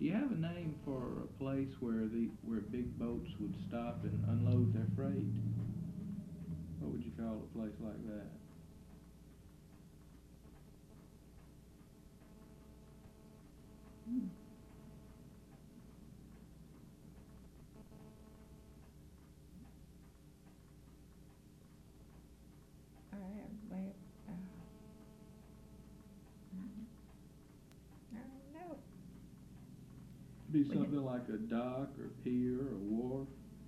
Do you have a name for a place where big boats would stop and unload their freight? What would you call a place like that? Hmm. Well, I don't know. Be Well, something like a dock or pier or wharf.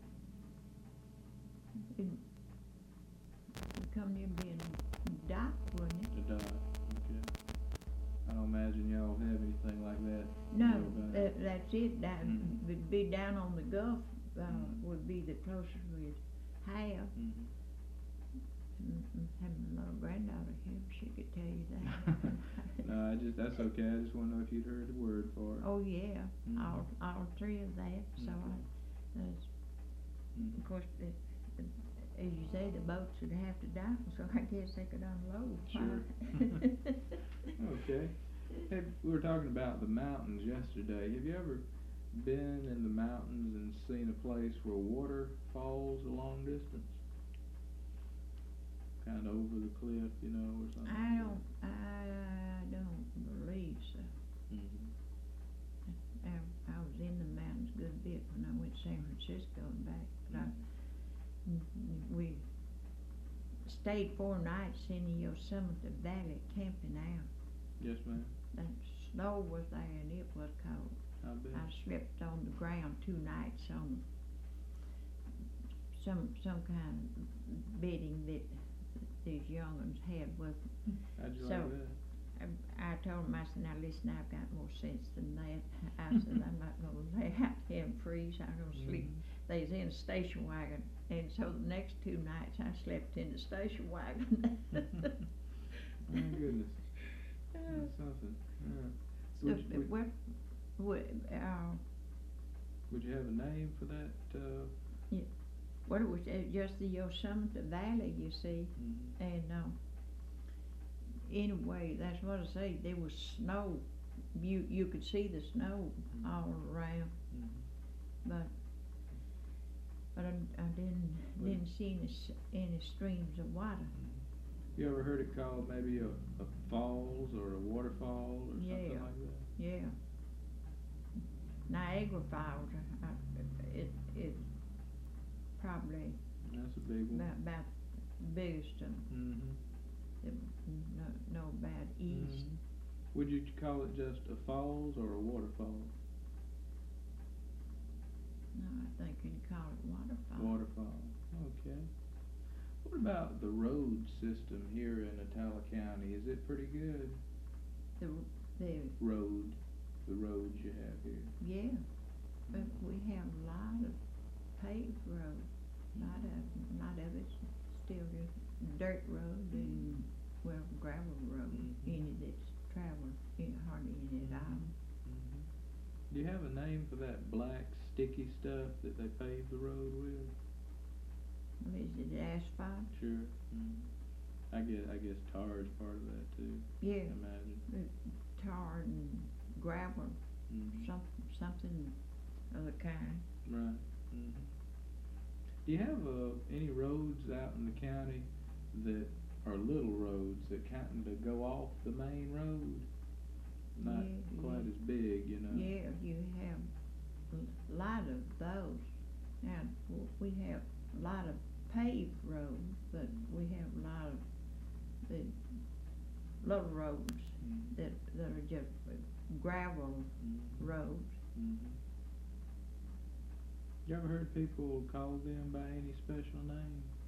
It'd come near being dock, wouldn't it? A dock. Okay. I don't imagine y'all have anything like that. No, nearby. that's it. That Mhm. would be down on the Gulf. Mhm. Would be the closest we'd have. Mhm. Having a little granddaughter here, she could tell you that. No, that's okay. I just want to know if you'd heard the word for it. Oh yeah, Mhm. all three of that. So that's, Mhm. of course, as you say, the boats would have to dock, so I guess they could unload. Sure. Okay. Hey, we were talking about the mountains yesterday. Have you ever been in the mountains and seen a place where water falls a long distance? Kind of over the cliff, or something I like don't, I don't believe so. that. Mhm. I was in the mountains a good bit when I went to San Francisco and back, but we stayed 4 nights in the Yosemite Valley camping out. Yes, ma'am. The snow was there and it was cold. I bet. I slept on the ground 2 nights on some kind of bedding that these young ones had with them. How'd you So like that? I told them, I said, now listen, I've got more sense than that. I said, I'm not gonna lay out here and freeze, I'm gonna sleep. They was in a station wagon, and so the next 2 nights I slept in the station wagon. My goodness. That's something. Yeah. So, Would you have a name for that? Well, it was just the Yosemite Valley, you see, Mhm. and anyway, that's what I say. There was snow. You could see the snow all around, but I didn't see any streams of water. You ever heard it called maybe a falls or a waterfall or something like that? Yeah. Niagara Falls. It probably That's a big one. about the biggest Mhm. know about east. Mhm. Would you call it just a falls or a waterfall? No, I think you'd call it waterfall. Waterfall. Okay. What about the road system here in Attala County? Is it pretty good? The The roads you have here. Yeah, but we have a lot of paved roads. A lot of it's still just dirt road and gravel road. Any that's traveled, hardly any at all. Mhm. Do you have a name for that black sticky stuff that they pave the road with? What is it, asphalt? Sure. I guess tar is part of that too. Yeah. I imagine. Tar and gravel, something of the kind. Right. Do you have any roads out in the county that are little roads that kind of go off the main road? Not quite as big, Yeah, you have a lot of those. Now, we have a lot of paved roads, but we have a lot of the little roads that are just gravel roads. You ever heard people call them by any special name?